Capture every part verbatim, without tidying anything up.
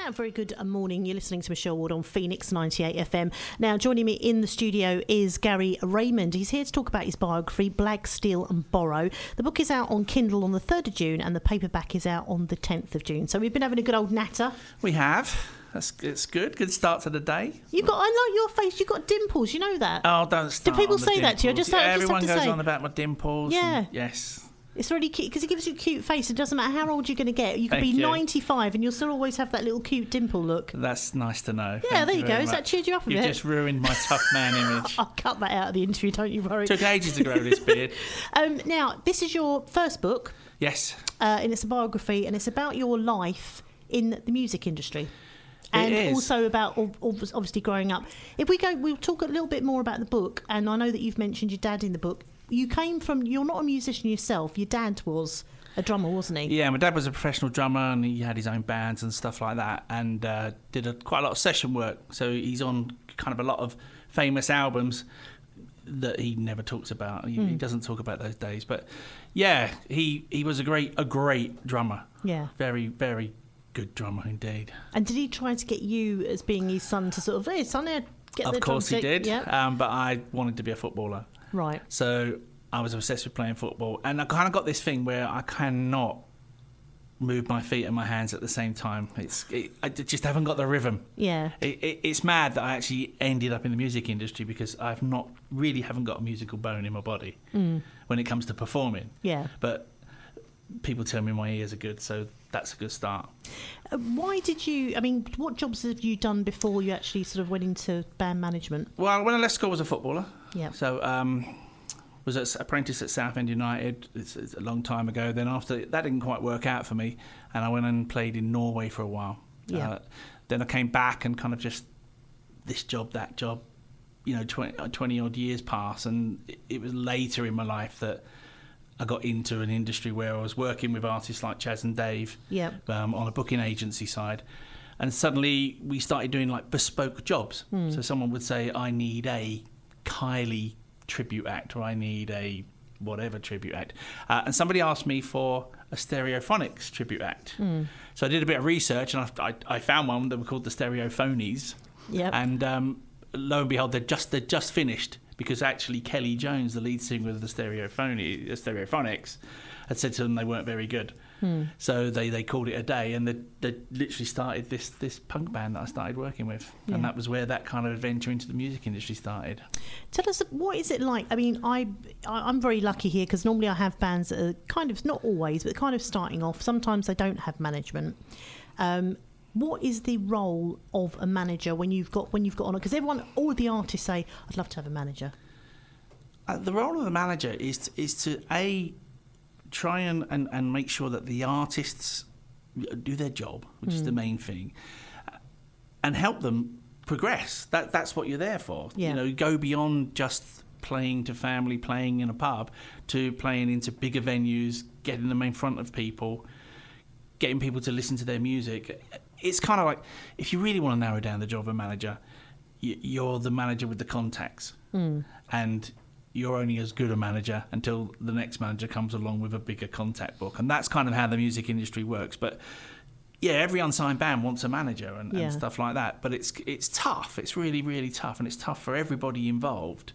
A very good morning. You're listening to Michelle Ward on Phoenix ninety-eight F M. Now, joining me in the studio is Gary Raymond. He's here to talk about his biography, Blag, Steal and Borrow. The book is out on Kindle on the third of June and the paperback is out on the tenth of June. So we've been having a good old natter. We have. That's it's good. Good start to the day. You got. I like your face. You've got dimples. You know that. Oh, don't start. Do people on the say dimples. that to you? I just, yeah, I just everyone have to goes say. on about my dimples. Yeah. And yes. It's really cute because it gives you a cute face. It doesn't matter how old you're going to get. You could Thank be you. ninety-five and you'll still always have that little cute dimple look. That's nice to know. Yeah, Thank there you, you go. very Has that much. cheered you up a You've bit? just ruined my tough man image. I'll cut that out of the interview, don't you worry. Took ages to grow this beard. Um, now, this is your first book, Yes. uh, and it's a biography, and it's about your life in the music industry. And is. also about ob- ob- obviously growing up. If we go, we'll talk a little bit more about the book. And I know that you've mentioned your dad in the book. You came from, you're not a musician yourself. Your dad was a drummer, wasn't he? Yeah, my dad was a professional drummer and he had his own bands and stuff like that, and uh, did a, quite a lot of session work. So he's on kind of a lot of famous albums that he never talks about. He, Mm. he doesn't talk about those days. But yeah, he, he was a great a great drummer. Yeah. Very, very good drummer indeed. And did he try to get you, as being his son, to sort of, hey, son, here, get the Of course he drumstick? did. Yeah. Um, but I wanted to be a footballer. Right. So I was obsessed with playing football. And I kind of got this thing where I cannot move my feet and my hands at the same time. It's it, I just haven't got the rhythm. Yeah. It, it, it's mad that I actually ended up in the music industry because I've not really haven't got a musical bone in my body Mm. when it comes to performing. Yeah. But people tell me my ears are good, so that's a good start. Uh, why did you, I mean, what jobs have you done before you actually sort of went into band management? Well, when I left school, I was a footballer. Yeah. So um, was an apprentice at Southend United. It's, it's a long time ago. Then after that didn't quite work out for me, and I went and played in Norway for a while. Yeah. Uh, then I came back and kind of just this job, that job. You know, twenty, twenty odd years pass, and it, it was later in my life that I got into an industry where I was working with artists like Chaz and Dave Yeah. um, on a booking agency side. And suddenly we started doing like bespoke jobs. Mm. So someone would say, I need a Kylie tribute act, or I need a whatever tribute act. Uh, and somebody asked me for a Stereophonics tribute act. Mm. So I did a bit of research and I, I, I found one that were called the Stereophonies. Yep. And um, lo and behold, they'd just, they'd just finished, because actually Kelly Jones, the lead singer of the Stereophony, the Stereophonics, had said to them they weren't very good. Hmm. So they, they called it a day, and they, they literally started this, this punk band that I started working with. Yeah. And that was where that kind of adventure into the music industry started. Tell us, what is it like? I mean, I, I I'm very lucky here because normally I have bands that are kind of, not always, but kind of starting off. Sometimes they don't have management. Um, what is the role of a manager when you've got when you've got on it? Because everyone, all of the artists say, "I'd love to have a manager." Uh, the role of the manager is to, is to a try and, and, and make sure that the artists do their job, which mm. is the main thing, and help them progress. That that's what you're there for. Yeah. You know, go beyond just playing to family, playing in a pub, to playing into bigger venues, getting them in front of people, getting people to listen to their music. It's kind of like, if you really want to narrow down the job of a manager, you're the manager with the contacts. Mm. And you're only as good a manager until the next manager comes along with a bigger contact book. And that's kind of how the music industry works. But yeah, every unsigned band wants a manager and, yeah. and stuff like that. But it's it's tough. It's really, really tough. And it's tough for everybody involved.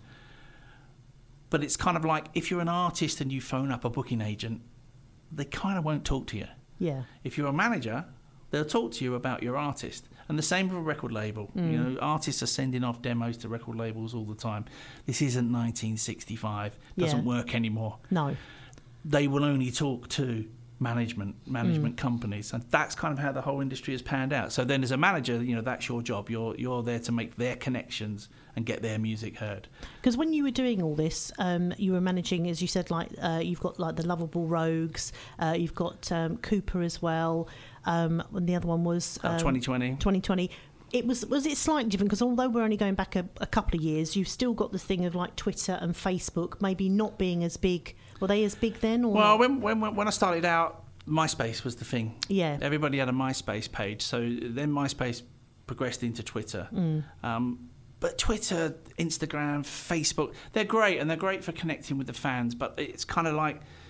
But it's kind of like, if you're an artist and you phone up a booking agent, they kind of won't talk to you. Yeah. If you're a manager, they'll talk to you about your artist. And the same with a record label. Mm. You know, artists are sending off demos to record labels all the time. This isn't nineteen sixty-five. Doesn't yeah. work anymore. No. They will only talk to management, management mm. companies. And that's kind of how the whole industry has panned out. So then as a manager, you know, that's your job. You're you're there to make their connections and get their music heard. Because when you were doing all this, um, you were managing, as you said, like uh, you've got like the Lovable Rogues, uh, you've got um, Cooper as well, um, and the other one was um, uh, twenty twenty. twenty twenty. It was was it slightly different? Because although we're only going back a, a couple of years, you've still got the thing of like Twitter and Facebook maybe not being as big. Were they as big then? Or well, when, when when I started out, MySpace was the thing. Yeah. Everybody had a MySpace page. So then MySpace progressed into Twitter. Mm. Um, but Twitter, Instagram, Facebook, they're great, and they're great for connecting with the fans. But it's kind of like,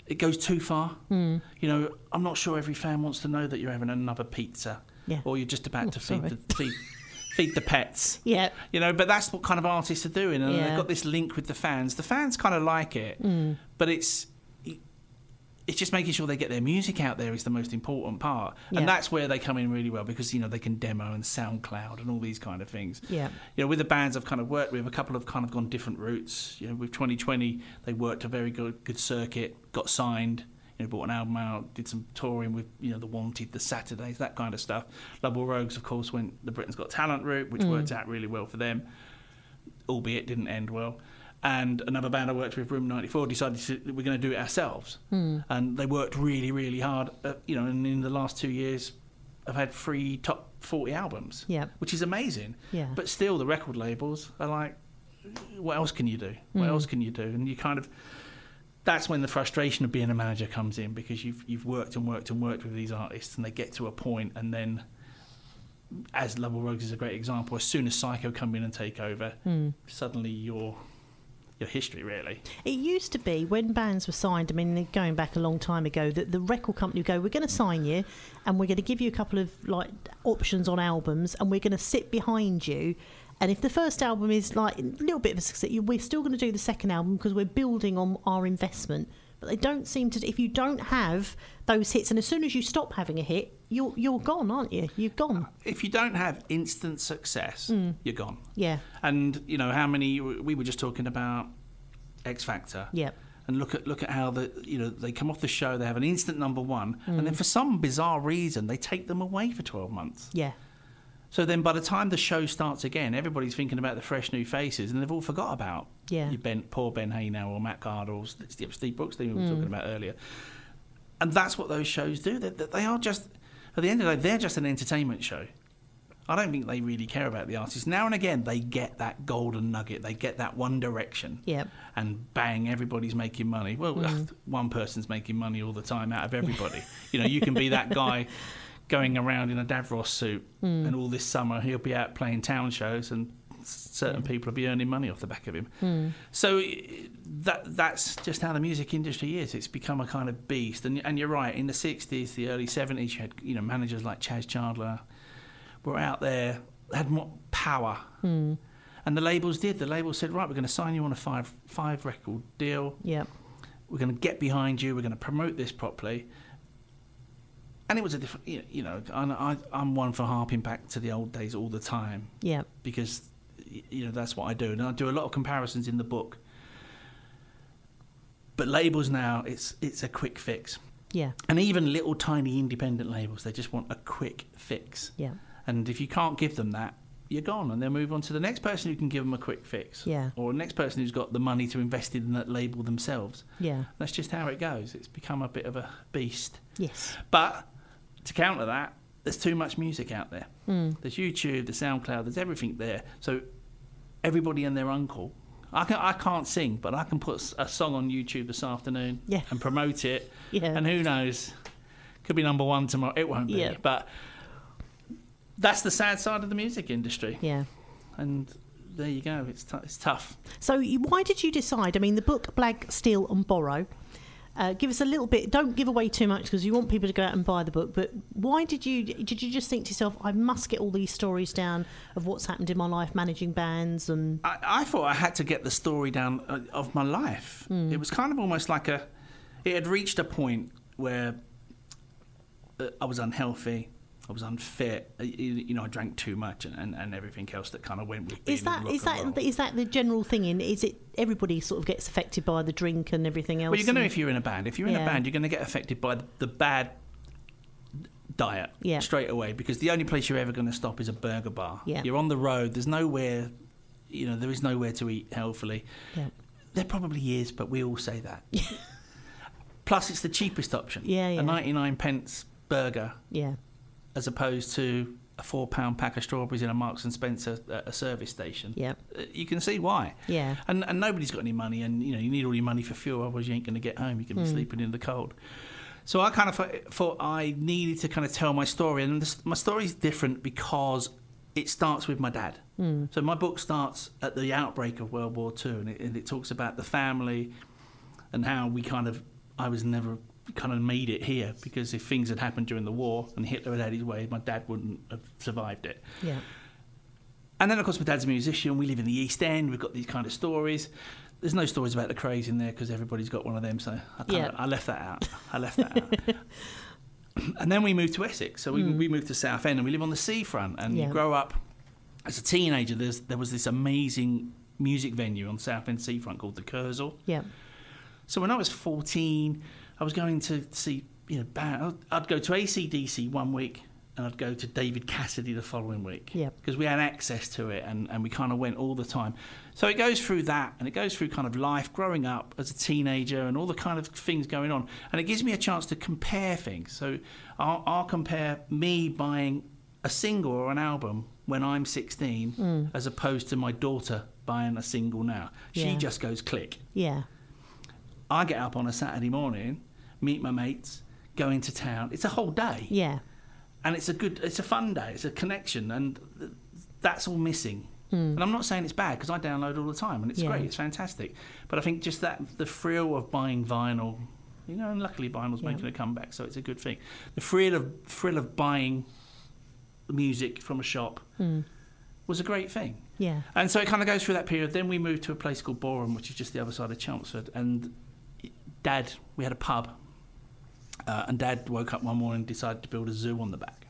it goes too far. Mm. You know, I'm not sure every fan wants to know that you're having another pizza, Yeah. or you're just about Oh, to feed sorry. the feed, feed the pets. Yeah. You know, but that's what kind of artists are doing, and Yeah. they've got this link with the fans. The fans kind of like it, Mm. but it's it's just making sure they get their music out there is the most important part, Yeah. and that's where they come in really well, because you know they can demo and SoundCloud and all these kind of things. Yeah. You know, with the bands I've kind of worked with, a couple have kind of gone different routes. You know, with twenty twenty, they worked a very good good circuit, got signed. You know, brought an album out, did some touring with, you know, The Wanted, The Saturdays, that kind of stuff. Lovable Rogues, of course, went the Britain's Got Talent route, which Mm. worked out really well for them, albeit didn't end well. And another band I worked with, Room ninety-four, decided to, we're going to do it ourselves. Mm. And they worked really, really hard. Uh, you know, and in the last two years, I've had three top forty albums, Yeah. which is amazing. Yeah. But still, the record labels are like, what else can you do? What Mm. else can you do? And you kind of... That's when the frustration of being a manager comes in, because you've you've worked and worked and worked with these artists, and they get to a point, and then, as Lovable Rogues is a great example, as soon as Psycho come in and take over, Mm. suddenly you're your history, really. It used to be when bands were signed, I mean, going back a long time ago, that the record company would go, we're going to sign you and we're going to give you a couple of like options on albums, and we're going to sit behind you. And if the first album is like a little bit of a success, we're still going to do the second album because we're building on our investment. But they don't seem to, if you don't have those hits, and as soon as you stop having a hit, you're you're gone, aren't you? You've gone. If you don't have instant success, Mm. you're gone. Yeah, And you know how many we were just talking about X Factor. yeah, And look at look at how the you know they come off the show, they have an instant number one, Mm. and then for some bizarre reason they take them away for twelve months. yeah, So then by the time the show starts again, everybody's thinking about the fresh new faces, and they've all forgot about yeah. your ben, poor Ben Haynow or Matt Cardle or Steve, Steve Brooks that we were Mm. talking about earlier. And that's what those shows do. They, they are just, at the end of the day, they're just an entertainment show. I don't think they really care about the artists. Now and again, they get that golden nugget. They get that one direction. Yeah. And bang, everybody's making money. Well, Mm. one person's making money all the time out of everybody. You know, you can be that guy going around in a Davros suit, Mm. and all this summer he'll be out playing town shows, and certain Yeah. people will be earning money off the back of him. Mm. So that that's just how the music industry is. It's become a kind of beast. And and you're right. In the sixties, the early seventies, you had you know managers like Chaz Chandler were out there, had more power, Mm. and the labels did. The labels said, right, we're going to sign you on a five five record deal. Yeah. We're going to get behind you. We're going to promote this properly. And it was a different, you you know, I, I'm one for harping back to the old days all the time, Yeah. because, you know, that's what I do. And I do a lot of comparisons in the book. But labels now, it's it's a quick fix. Yeah. And even little tiny independent labels, they just want a quick fix. Yeah. And if you can't give them that, you're gone, and they'll move on to the next person who can give them a quick fix. Yeah. Or the next person who's got the money to invest in that label themselves. Yeah. That's just how it goes. It's become a bit of a beast. Yes. But to counter that, there's too much music out there. Mm. There's YouTube, there's SoundCloud, there's everything there. So everybody and their uncle. I can I can't sing, but I can put a song on YouTube this afternoon Yeah. and promote it. Yeah. And who knows? Could be number one tomorrow. It won't be. Yeah. But that's the sad side of the music industry. Yeah. And there you go. It's t- it's tough. So you, why did you decide? I mean, the book Blag, Steal and Borrow. Uh, give us a little bit. Don't give away too much because you want people to go out and buy the book. But why did you? Did you just think to yourself, I must get all these stories down of what's happened in my life, managing bands and? I, I thought I had to get the story down uh, of my life. Mm. It was kind of almost like a. It had reached a point where uh, I was unhealthy. I was unfit. Uh, You, you know, I drank too much and, and, and everything else that kind of went with being Is that in rock is and that roll. is that the general thing? In is it everybody sort of gets affected by the drink and everything else? Well, you're going to and- if you're in a band. If you're in Yeah. a band, you're going to get affected by the, the bad diet Yeah. straight away, because the only place you're ever going to stop is a burger bar. Yeah. You're on the road. There's nowhere, you know, there is nowhere to eat healthily. Yeah. There probably is, but we all say that. Plus, it's the cheapest option. Yeah, yeah. A ninety-nine pence burger Yeah. as opposed to a four pound pack of strawberries in a Marks and Spencer at a service station. Yeah. Uh, You can see why. Yeah. And and nobody's got any money, and you know you need all your money for fuel, otherwise you ain't going to get home. You're going to be Mm. sleeping in the cold. So I kind of thought- thought I needed to kind of tell my story, and this, my story is different because it starts with my dad. Mm. So my book starts at the outbreak of World War Two, and it, and it talks about the family and how we kind of I was never kind of made it here, because if things had happened during the war and Hitler had had his way, my dad wouldn't have survived it. Yeah. And then, of course, my dad's a musician. We live in the East End. We've got these kind of stories. There's no stories about the Krays in there because everybody's got one of them, so I, kinda, Yeah. I left that out. I left that out. And then we moved to Essex. So we, Mm. we moved to Southend, and we live on the seafront. And Yeah. you grow up as a teenager. There's, there was this amazing music venue on Southend seafront called the Kursaal. Yeah. So when I was fourteen, I was going to see, you know, band. I'd go to A C D C one week, and I'd go to David Cassidy the following week. Yeah. Because we had access to it, and, and we kind of went all the time. So it goes through that, and it goes through kind of life, growing up as a teenager, and all the kind of things going on. And it gives me a chance to compare things. So I'll, I'll compare me buying a single or an album when I'm sixteen, Mm. as opposed to my daughter buying a single now. She Yeah. just goes click. Yeah. I get up on a Saturday morning, meet my mates, go into town. It's a whole day. Yeah. And it's a good, it's a fun day. It's a connection, and th- that's all missing. Mm. And I'm not saying it's bad, because I download all the time, and it's Yeah. great. It's fantastic. But I think just that the thrill of buying vinyl, you know, and luckily vinyl's Yeah. making a comeback, so it's a good thing. The thrill of thrill of buying music from a shop Mm. was a great thing. Yeah. And so it kind of goes through that period. Then we moved to a place called Boreham, which is just the other side of Chelmsford. And Dad, we had a pub, uh, and Dad woke up one morning and decided to build a zoo on the back.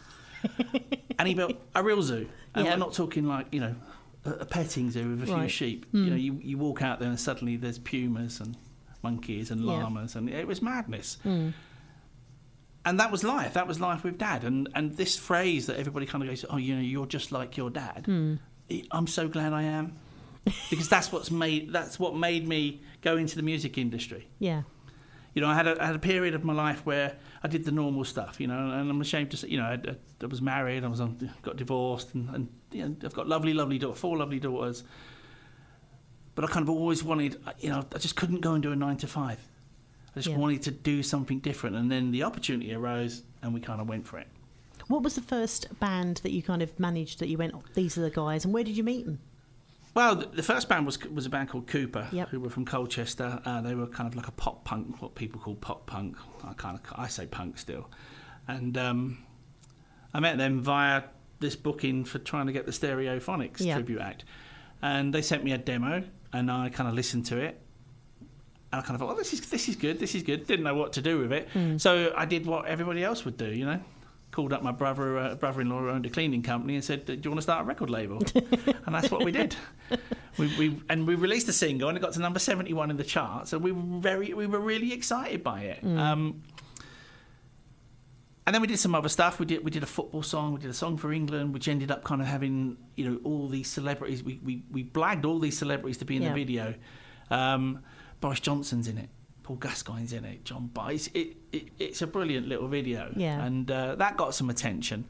And he built a real zoo. And Yeah. we're not talking like, you know, a, a petting zoo with a few Right. sheep. Mm. You know, you, you walk out there and suddenly there's pumas and monkeys and Yeah. llamas, and it was madness. Mm. And that was life. That was life with Dad. And and this phrase that everybody kind of goes, oh, you know, you're just like your dad. Mm. I'm so glad I am, because that's what's made that's what made me go into the music industry. Yeah. You know, I had a I had a period of my life where I did the normal stuff. You know, and I'm ashamed to say, you know, I, I was married, I was on, got divorced, and, and you know, I've got lovely, lovely daughter, four lovely daughters. But I kind of always wanted, you know, I just couldn't go and do a nine to five. I just Yeah. wanted to do something different, and then the opportunity arose, and we kind of went for it. What was the first band that you kind of managed that you went, these are the guys, and where did you meet them? Well, the, the first band was was a band called Cooper, Yep. who were from Colchester. Uh, they were kind of like a pop punk, what people call pop punk. I kind of I say punk still, and um, I met them via this booking for trying to get the Stereophonics Yep. tribute act, and they sent me a demo, and I kind of listened to it. And I kind of thought, oh, this is this is good, this is good. Didn't know what to do with it, Mm. so I did what everybody else would do, you know. Called up my brother, uh, brother-in-law who owned a cleaning company, and said, "Do you want to start a record label?" And that's what we did. We, we and we released a single, and it got to number seventy-one in the charts, and we were very, we were really excited by it. Mm. Um, and then we did some other stuff. We did we did a football song, we did a song for England, which ended up kind of having, you know, all these celebrities. We we, we blagged all these celebrities to be in Yeah. the video. Um, Boris Johnson's in it. Paul Gascoigne's in it, John Bice. It, it, it's a brilliant little video, Yeah. and uh, that got some attention.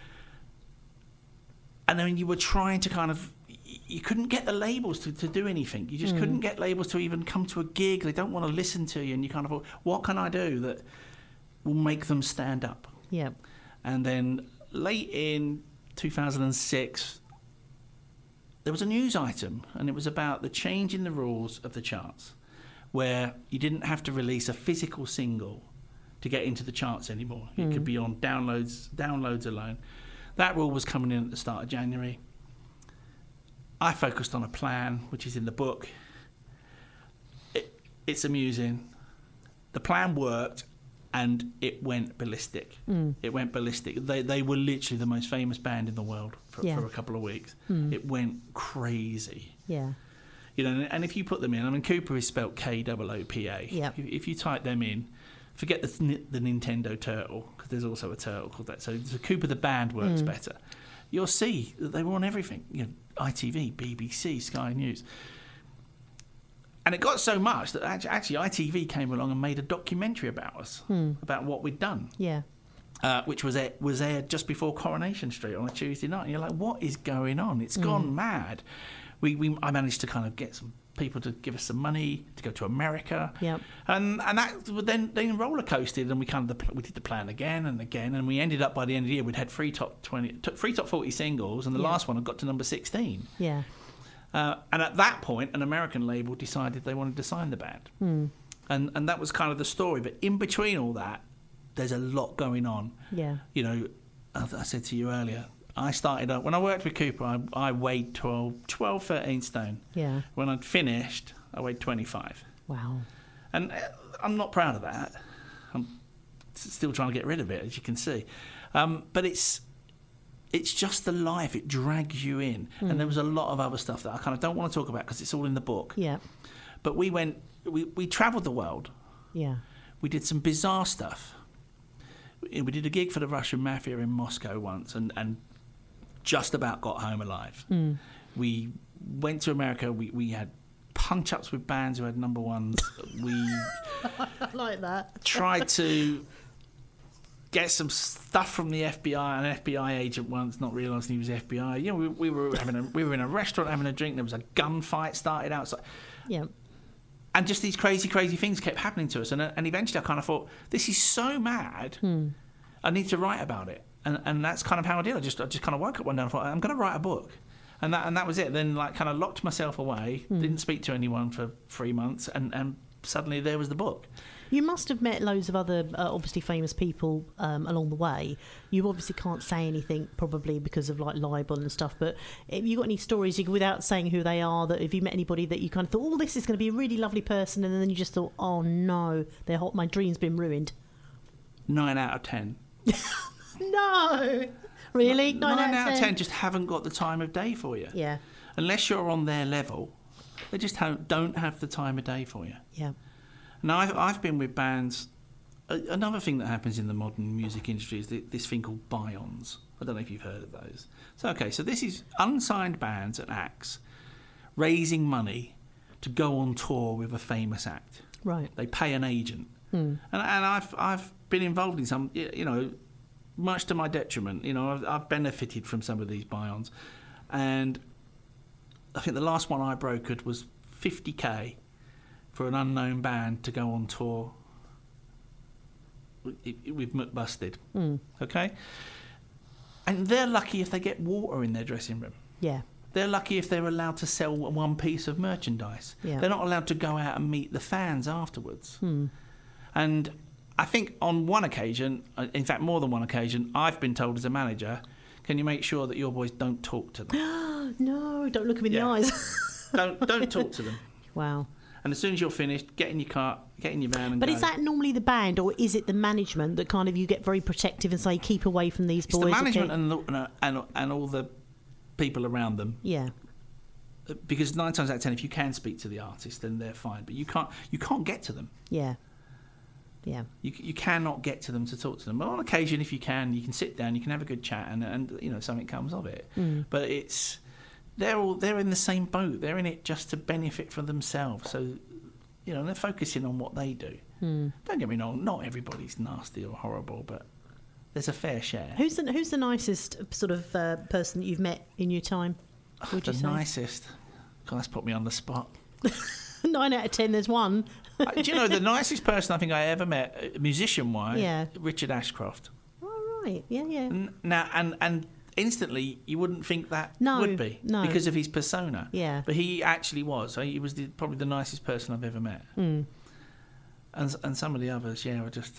And then you were trying to kind of, you couldn't get the labels to, to do anything. You just Mm. couldn't get labels to even come to a gig. They don't want to listen to you, and you kind of thought, what can I do that will make them stand up? Yeah. And then late in two thousand six, there was a news item, and it was about the change in the rules of the charts, where you didn't have to release a physical single to get into the charts anymore. It Mm. could be on downloads, downloads alone. That rule was coming in at the start of January. I focused on a plan, which is in the book. It, it's amusing. The plan worked, and it went ballistic. Mm. It went ballistic. They they were literally the most famous band in the world for, Yeah. for a couple of weeks. Mm. It went crazy. Yeah. You know, and if you put them in, I mean, Cooper is spelt K O O P A. Yep. If, if you type them in, forget the the Nintendo turtle, because there's also a turtle called that. So, so Cooper the band works Mm. better. You'll see that they were on everything. You know, I T V, B B C, Sky News. And it got so much that actually, actually I T V came along and made a documentary about us, Mm. about what we'd done, Yeah. uh, which was aired, was aired just before Coronation Street on a Tuesday night. And you're like, what is going on? It's Mm. gone mad. We, we I managed to kind of get some people to give us some money to go to America, Yep. and and that then then roller coasted, and we kind of we did the plan again and again, and we ended up by the end of the year we'd had three top twenty, three top forty singles, and the Yeah. last one had got to number sixteen. Yeah. Uh, and at that point, an American label decided they wanted to sign the band. Mm. And and that was kind of the story. But in between all that, there's a lot going on. Yeah. You know, I said to you earlier, I started up, when I worked with Cooper, I, I weighed twelve, twelve, thirteen stone. Yeah. When I'd finished, I weighed twenty-five. Wow. And I'm not proud of that. I'm still trying to get rid of it, as you can see. Um, but it's it's just the life. It drags you in. Mm. And there was a lot of other stuff that I kind of don't want to talk about because it's all in the book. Yeah. But we went, we, we travelled the world. Yeah. We did some bizarre stuff. We did a gig for the Russian Mafia in Moscow once and, and just about got home alive. Mm. We went to America. We, we had punch-ups with bands who had number ones. We I like that. tried to get some stuff from the F B I, an F B I agent once, not realising he was F B I. You know, we, we were having a, we were in a restaurant having a drink. There was a gunfight started outside. Yeah. And just these crazy, crazy things kept happening to us. And, and eventually I kind of thought, this is so mad, hmm. I need to write about it. And and that's kind of how I did. I just I just kind of woke up one day and thought, I'm going to write a book. And that and that was it. Then like kind of locked myself away, hmm. didn't speak to anyone for three months, and, and suddenly there was the book. You must have met loads of other, uh, obviously famous people um, along the way. You obviously can't say anything, probably because of like libel and stuff. But have you got any stories, you, without saying who they are, that if you met anybody that you kind of thought, oh, this is going to be a really lovely person, and then you just thought, oh no, they're hot, my dream's been ruined? Nine out of ten. No, really? Nine, Nine, Nine out out of of ten? ten just haven't got the time of day for you. Yeah. Unless you're on their level, they just don't, don't have the time of day for you. Yeah. Now, I've, I've been with bands. Another thing that happens in the modern music industry is this thing called buy-ons. I don't know if you've heard of those. So, okay, so this is unsigned bands and acts raising money to go on tour with a famous act. Right. They pay an agent. Hmm. And, and I've I've been involved in some, you know, much to my detriment. You know, I've, I've benefited from some of these buy-ons. And I think the last one I brokered was fifty K for an unknown band to go on tour with McBusted. Mm. Okay? And they're lucky if they get water in their dressing room. Yeah. They're lucky if they're allowed to sell one piece of merchandise. Yeah. They're not allowed to go out and meet the fans afterwards. Hmm. And I think on one occasion, in fact more than one occasion, I've been told as a manager, can you make sure that your boys don't talk to them? No, don't look them in Yeah. the eyes. don't don't talk to them. Wow. And as soon as you're finished, get in your car, get in your van and But go. is that normally the band, or is it the management that kind of you get very protective and say, keep away from these It's boys? the management okay? and, the, and and all the people around them. Yeah. Because nine times out of ten, if you can speak to the artist, then they're fine. But you can't you can't get to them. Yeah. Yeah. You you cannot get to them to talk to them. But on occasion, if you can, you can sit down, you can have a good chat, and and you know something comes of it. Mm. But it's they're all they're in the same boat. They're in it just to benefit for themselves. So you know they're focusing on what they do. Mm. Don't get me wrong. Not everybody's nasty or horrible, but there's a fair share. Who's the Who's the nicest sort of uh, person that you've met in your time? Would the you say? nicest? God, that's put me on the spot. Nine out of ten. There's one. uh, do you know the nicest person I think I ever met, musician-wise? Yeah. Richard Ashcroft. Oh, right. Yeah, yeah. N- Now and and instantly you wouldn't think that No, would be no. because of his persona. Yeah. But he actually was. So he was the, probably the nicest person I've ever met. Mm. And and some of the others, yeah, were just.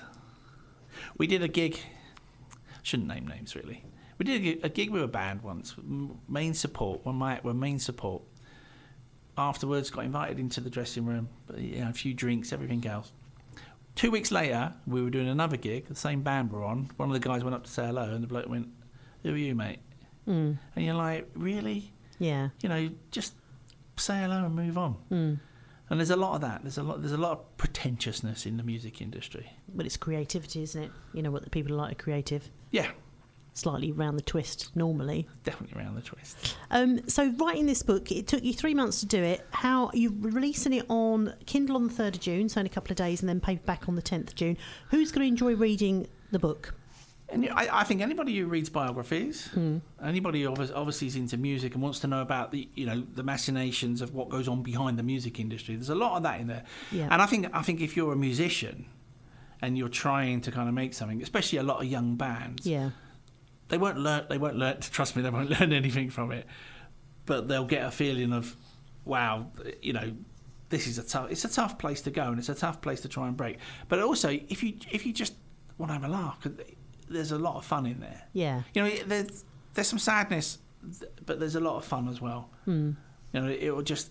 We did a gig. Shouldn't name names really. We did a gig, a gig with a band once. m- Main support. When my were main support. Afterwards, got invited into the dressing room. But, you know, a few drinks, everything else. Two weeks later, we were doing another gig. The same band were on. One of the guys went up to say hello, and the bloke went, "Who are you, mate?" Mm. And you're like, really? Yeah. You know, just say hello and move on. Mm. And there's a lot of that. There's a lot. There's a lot of pretentiousness in the music industry. But it's creativity, isn't it? You know what the people like are creative. Yeah, Slightly round the twist normally. definitely around the twist. Um, so writing this book, it took you three months to do it. How you're releasing it on Kindle on the third of June, so in a couple of days, and then paperback on the tenth of June. Who's going to enjoy reading the book? And I, I think anybody who reads biographies, Mm. anybody who obvi- obviously is into music and wants to know about the, you know, the machinations of what goes on behind the music industry, there's a lot of that in there. Yeah. And I think I think if you're a musician and you're trying to kind of make something, especially a lot of young bands, Yeah. they won't learn. They won't learn. Trust me, they won't learn anything from it. But they'll get a feeling of, wow, you know, this is a tough. It's a tough place to go, and it's a tough place to try and break. But also, if you if you just want to have a laugh, 'cause there's a lot of fun in there. Yeah. You know, there's there's some sadness, but there's a lot of fun as well. Mm. You know, it will just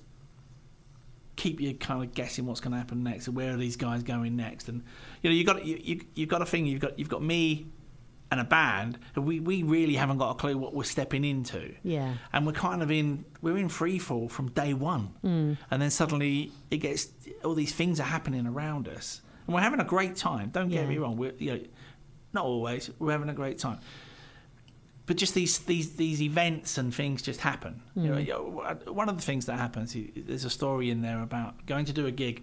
keep you kind of guessing what's going to happen next, and where are these guys going next. And you know, you got you, you you've got a thing. You've got you've got me and a band, and we, we really haven't got a clue what we're stepping into. Yeah. And we're kind of in we're in free fall from day one, mm. and then suddenly it gets all these things are happening around us, and we're having a great time. Don't get yeah. me wrong. We're you know, not always. We're having a great time. But just these, these, these events and things just happen. Mm. You know, one of the things that happens, there's a story in there about going to do a gig,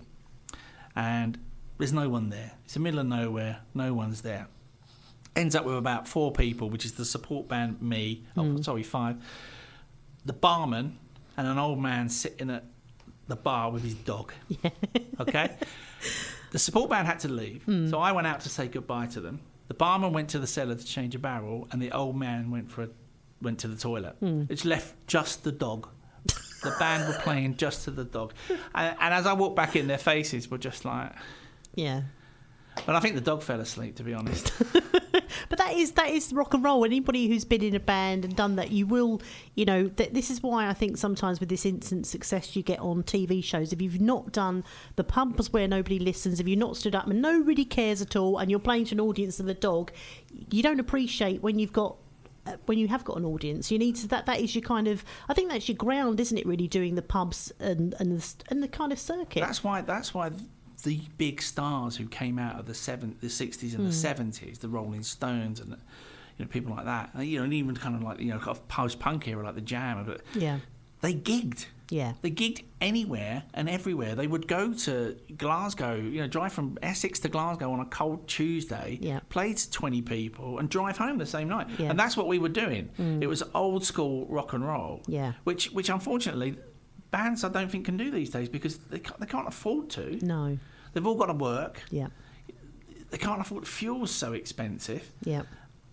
and there's no one there. It's the middle of nowhere. No one's there. Ends up with about four people, which is the support band, me. Mm. Oh, sorry, five. The barman and an old man sitting at the bar with his dog. Yeah. Okay. The support band had to leave, mm. so I went out to say goodbye to them. The barman went to the cellar to change a barrel, and the old man went for a, went to the toilet. Mm. It's left just the dog. The band were playing just to the dog, and, and as I walked back in, their faces were just like, yeah. But I think the dog fell asleep, to be honest. But that is that is rock and roll. Anybody who's been in a band and done that, you will, you know, th- this is why I think sometimes with this instant success you get on T V shows, if you've not done the pubs where nobody listens, if you've not stood up and nobody cares at all, and you're playing to an audience of a dog, you don't appreciate when you've got uh, when you have got an audience. You need to that that is your kind of, I think that's your ground, isn't it? Really doing the pubs and and the, and the kind of circuit. That's why. That's why. The big stars who came out of the seven, the sixties and mm. the seventies, the Rolling Stones and the, you know, people like that, and, you know, and even kind of like, you know, post-punk era like the Jam, but yeah, they gigged. Yeah, they gigged anywhere and everywhere. They would go to Glasgow, you know, drive from Essex to Glasgow on a cold Tuesday, yeah. play to twenty people, and drive home the same night. Yeah. And that's what we were doing. Mm. It was old school rock and roll. Yeah, which which unfortunately bands I don't think can do these days because they can't, they can't afford to. No. They've all got to work. Yeah. They can't afford fuel's so expensive. Yeah.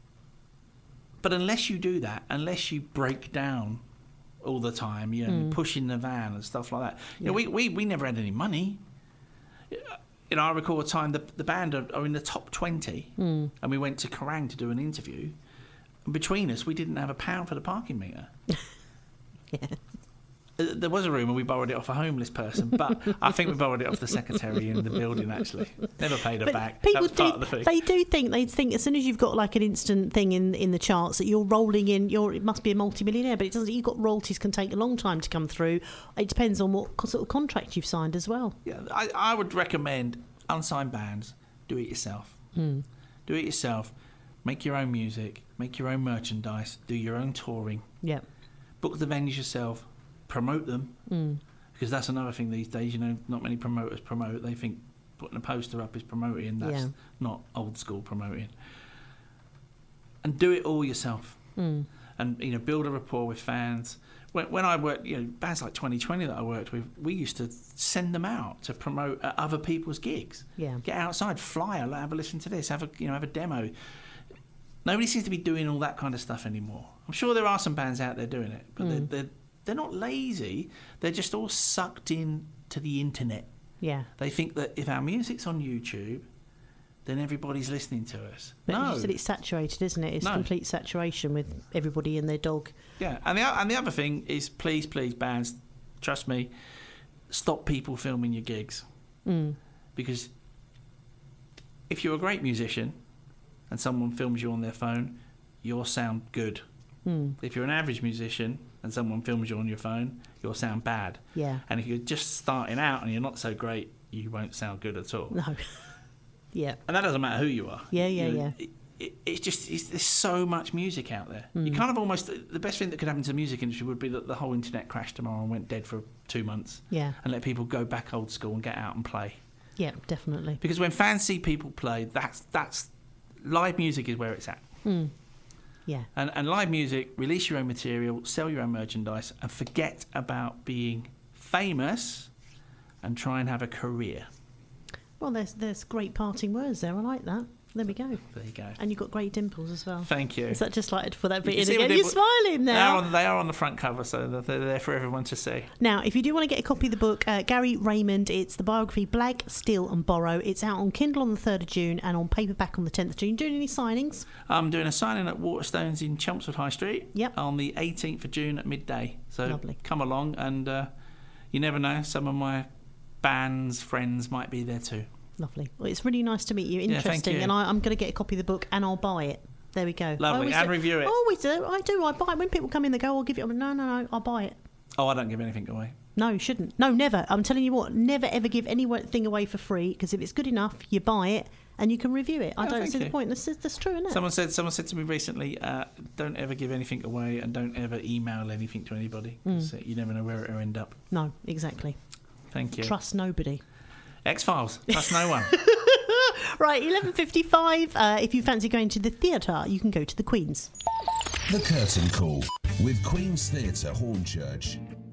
But unless you do that, unless you break down all the time, you know, mm. pushing the van and stuff like that. You yeah. know, we, we, we never had any money. You know, I recall a time the the band are, are in the top twenty, mm. and we went to Kerrang to do an interview. And between us, we didn't have a pound for the parking meter. Yeah. There was a rumour we borrowed it off a homeless person, but I think we borrowed it off the secretary in the building, actually. Never paid her but back. People that was part do, of the thing. They do think, they think as soon as you've got like an instant thing in, in the charts that you're rolling in, you're it must be a multi-millionaire, but it doesn't. You've got royalties can take a long time to come through. It depends on what sort of contract you've signed as well. Yeah, I, I would recommend unsigned bands, do it yourself. Mm. Do it yourself. Make your own music, make your own merchandise, do your own touring. Yeah. Book the venues yourself. Promote them, mm. because that's another thing these days. You know, not many promoters promote. They think putting a poster up is promoting. That's yeah. not old school promoting. And do it all yourself, mm. and you know, build a rapport with fans. When, when I worked, you know, bands like twenty twenty that I worked with, we used to send them out to promote at other people's gigs. Yeah, get outside, fly, have a listen to this, have a you know, have a demo. Nobody seems to be doing all that kind of stuff anymore. I'm sure there are some bands out there doing it, but mm. they're, they're They're not lazy. They're just all sucked in to the internet. Yeah. They think that if our music's on YouTube, then everybody's listening to us. But no. you said it's saturated, isn't it? It's no. complete saturation with everybody and their dog. Yeah, and the and the other thing is, please, please, bands, trust me, stop people filming your gigs. Mm. Because if you're a great musician and someone films you on their phone, you'll sound good. Mm. If you're an average musician and someone films you on your phone, you'll sound bad. Yeah. And if you're just starting out and you're not so great, you won't sound good at all. No. Yeah. And that doesn't matter who you are. Yeah, yeah, you know, yeah. It, it, it's just, it's, there's so much music out there. Mm. You kind of almost, the best thing that could happen to the music industry would be that the whole internet crashed tomorrow and went dead for two months. Yeah. And let people go back old school and get out and play. Yeah, definitely. Because when fans see people play, that's, that's, live music is where it's at. Mm. Yeah. And, and live music, release your own material, sell your own merchandise, and forget about being famous and try and have a career. Well, there's there's great parting words there. I like that. There we go. There you go. And you've got great dimples as well. Thank you. Is that just like for that bit You in can see again? what You're dimple- smiling They are, now. on, they are on the front cover, so they're, they're there for everyone to see. Now, if you do want to get a copy of the book, uh, Gary Raymond, it's the biography Blag, Steal and Borrow. It's out on Kindle on the third of June and on paperback on the tenth of June. Doing any signings? I'm doing a signing at Waterstones in Chelmsford High Street Yep. on the eighteenth of June at midday. So Lovely. come along, and uh, you never know, some of my band's friends might be there too. Lovely. Well, it's really nice to meet you. Yeah, thank Interesting. you. And I, I'm going to get a copy of the book and I'll buy it. There we go. Lovely. I always And do- review it. I always do. I do. I buy it. When people come in, they go, I'll give you. I'm like, no, no, no, I'll buy it. Oh, I don't give anything away. No, you shouldn't. No, never. I'm telling you what, never ever give anything away for free, because if it's good enough, you buy it and you can review it. I Oh, don't thank see the you. point. That's, that's true, isn't it? Someone said someone said to me recently, uh, don't ever give anything away and don't ever email anything to anybody. Mm. 'Cause, uh, you never know where it'll end up. No, exactly. Thank you. Trust nobody. X-Files. Trust no one. Right, eleven fifty-five. Uh, if you fancy going to the theatre, you can go to the Queen's. The Curtain Call with Queen's Theatre, Hornchurch.